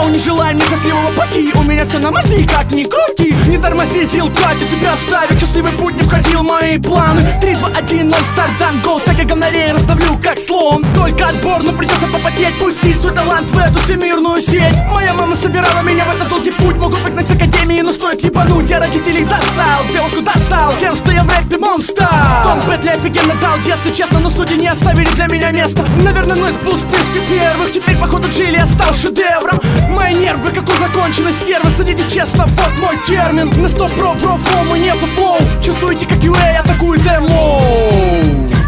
не желай мне счастливого пути. У меня все на мази, как ни крути. Не тормози, сил хватит, тебя оставить. Счастливый путь не входил в мои планы. 3, 2, 1, 0, старт, дан, гол. Всякой говнорей раздавлю, как слон. Только отбор, но придется попотеть. Пусти свой талант в эту всемирную сеть. Моя мама собирала меня в этот долгий путь. Могу выгнать с академии, но стоит ебануть. Я родителей достал, девушку достал тем, что я в рэпе монстр. Том Бэтли офигенно дал, если честно, но судьи не оставили для меня места. Наверное, Нойз был в списке первых. Теперь, походу, Джили стал шедевром. Мои нервы, как у законченной стервы. Судите честно, вот мой термин. На 100 про флоу, мы не флоу. Чувствуете, как UA атакует МО.